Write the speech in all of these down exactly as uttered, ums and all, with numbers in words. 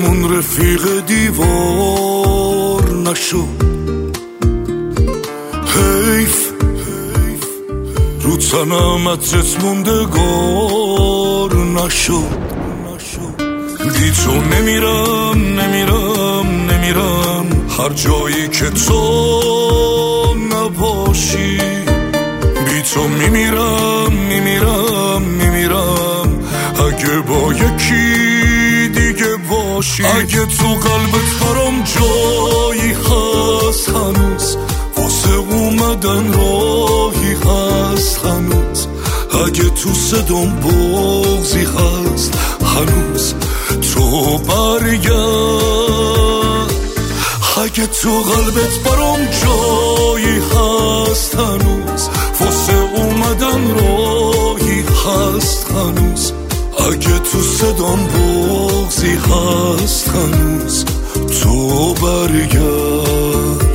چشمون رفیق دیوار نشد. حیف رو تنم عطرت موندگار نشد. بی تو نمیرم نمیرم نمیرم هر جایی که تو نباشی. بی تو میمیرم میمیرم میمیرم اگه با یکی دیگه باشی. اگه تو قلبت برام جایی هست هنوز، واسه اومدن راهی هست هنوز. اگه تو صدام بغضی هست هنوز، تو برگرد. اگه تو قلبت برام جایی هست هنوز، واسه اومدن راهی هست هنوز. اگه تو صدام بغضی هست هنوز، تو برگرد.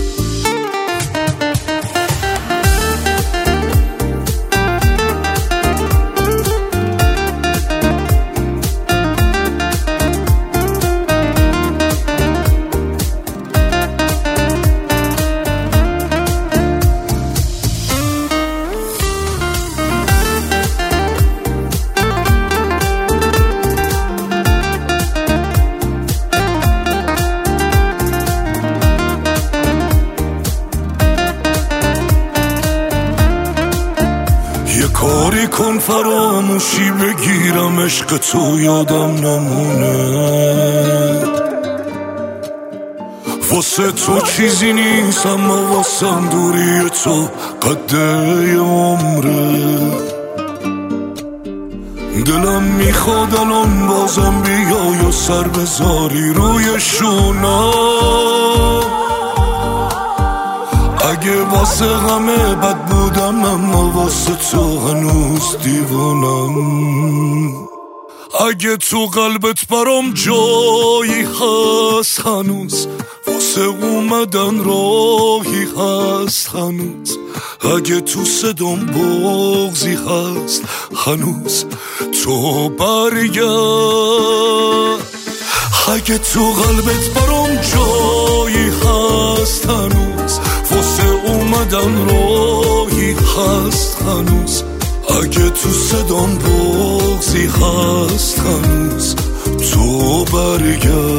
کاری کن فراموشی بگیرم عشق تو یادم نمونه. واسه تو چیزی نیست اما واسم دوری تو قده عمره. دلم میخواد الان بازم بیای و سر بذاری روی شونم. اگه واسه غمه بد بودم اما واسه تو هنوز دیوانم. اگه تو قلبت برام جایی هست هنوز، واسه اومدن راهی هست هنوز. اگه تو صدام بغضی هست هنوز، تو برگرد. اگه تو قلبت برام جایی هست هنوز، واسه اومدن راهی هست هنوز. اگه تو صدام بغضی هست هنوز، تو برگرد.